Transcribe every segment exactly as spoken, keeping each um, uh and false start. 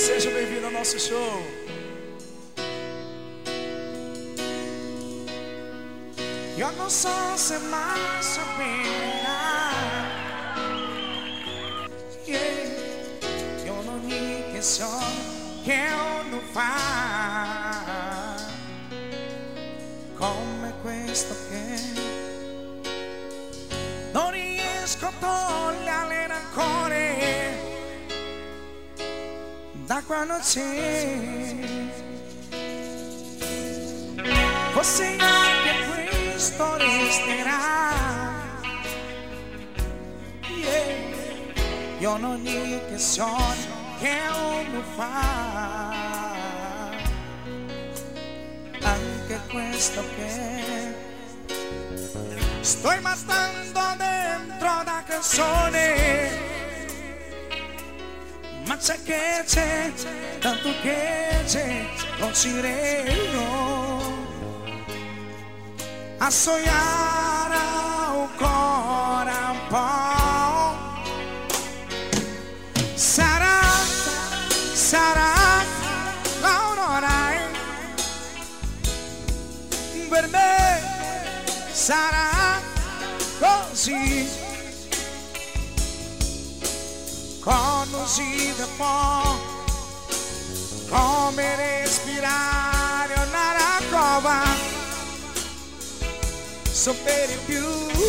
Seja bem-vindo ao nosso show. Io non so se mai saprà, yeah. Io non mica so che uno fa come questo che non riesco a togliere il rancore da quando c'è. Forse anche questo resterà, yeah. Io non mica so che uno fa anche questo che sto matando dentro da canzone, ma c'è che c'è, tanto che c'è, non ci regno a sognare ancora un po'. Sarà, sarà l'aurora per me, sarà così, conosci da po', come respirare una cova, sapere più.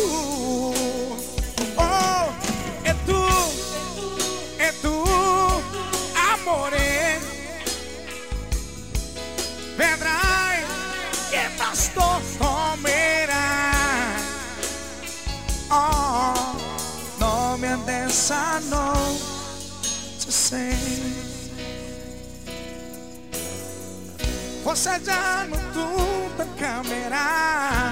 Oh, e tu, e tu, amore, vedrai che basto tomerà. Oh, non mi adesso no, ci sei. Forse già non tutto cambierà,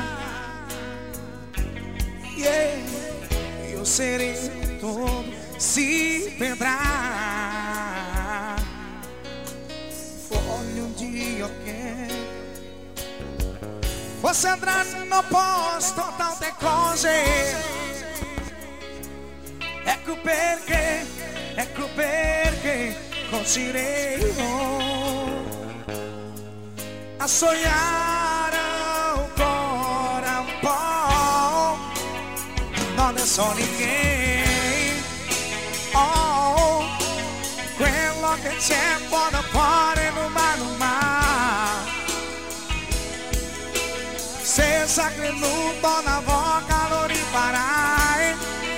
yeah. Io sarei tutto si vedrà. Voglio un Dio che forse andranno a posto tante cose. Ecco perché, ecco perché continuerò a sognare ancora un po'. Non ne so niente, oh, quello che c'è buono fuori non va, non va. Senza creduto una boca lo riparai,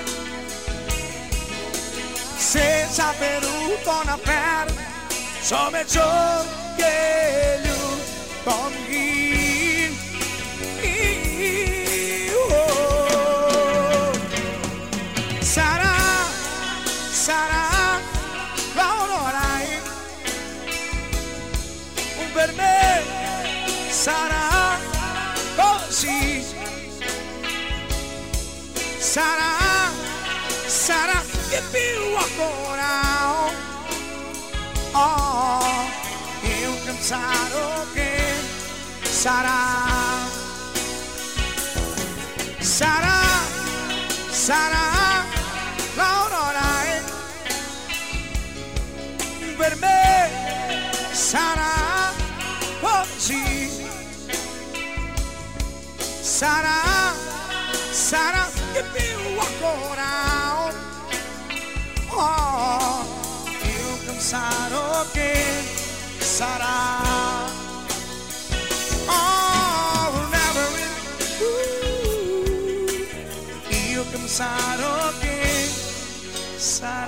senza bevuto una perla, come ciò che lui conviene. Oh. Sarà, sarà l'aurora per me, sarà così, sarà, sarà che più ancora. Oh, io pensato che sarà, sarà, sarà l'aurora per me, sarà così, sarà, sarà che più ancora. Oh, io pensato che sarà. Oh, never in, uh, io pensato che sarà.